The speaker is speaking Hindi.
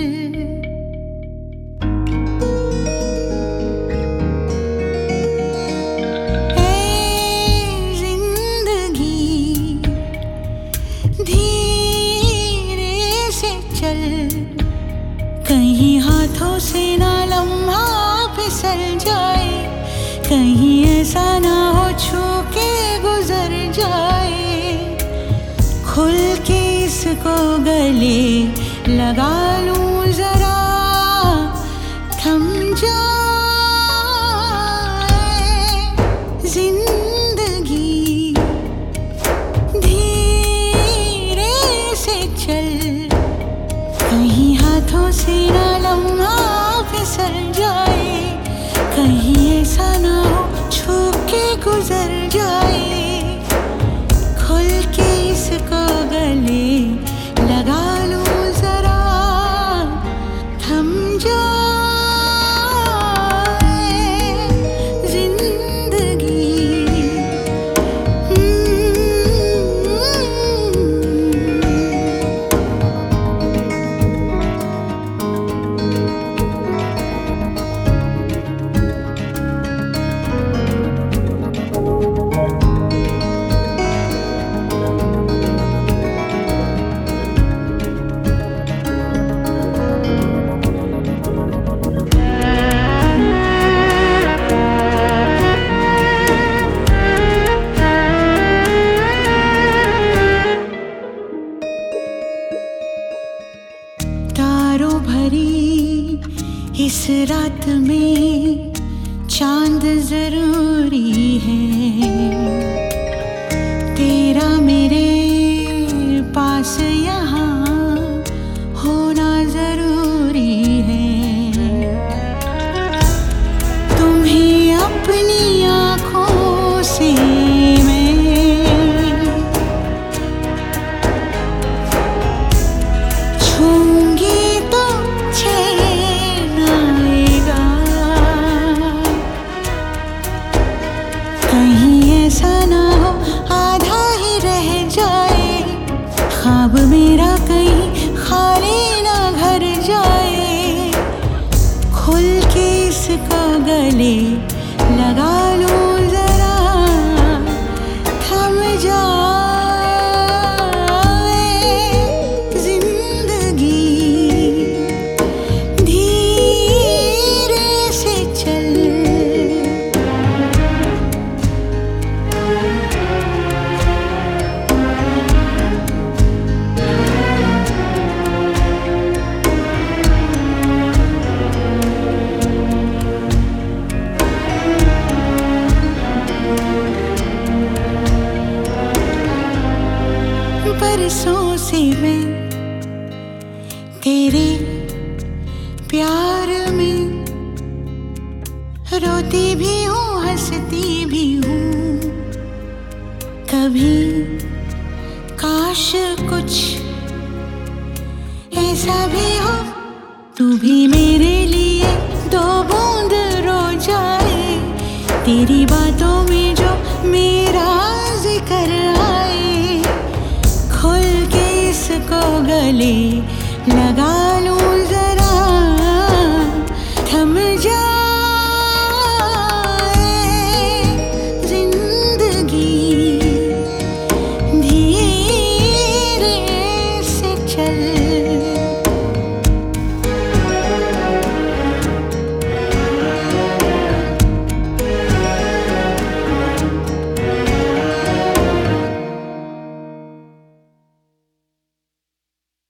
कहीं हाथों से ना लम्हा फिसल जाए, कहीं ऐसा ना हो छू के गुजर जाए। खुल के इसको गले लगा लूं जरा, थम जाए जिंदगी। धीरे से चल, कहीं हाथों से ना लम्हा फिसल जाए, कहीं ऐसा ना हो छू के गुजर जाए। खुल के इसको गले लगा लूं जरा, थम जाए जिंदगी। तारों भरी इस रात में चांद जरूरी है, तेरा मेरे पास यहाँ होना जरूरी है। तुम्हें अपनी आँखों से ऐसा ना हो आधा ही रह जाए, ख्वाब मेरा कहीं खाली ना घर जाए। खुल के इसको गले लगा लूं जरा, थम जाए जिंदगी। धीरे से चल, बरसों से मैं तेरे प्यार में रोती भी हूँ, हंसती भी हूँ। कभी काश कुछ ऐसा भी हो, तू भी मेरे लिए दो बूंद रो जाए। तेरी बातों में जो मेरा जिक्र आए, खुल के इसको गले लगा लूं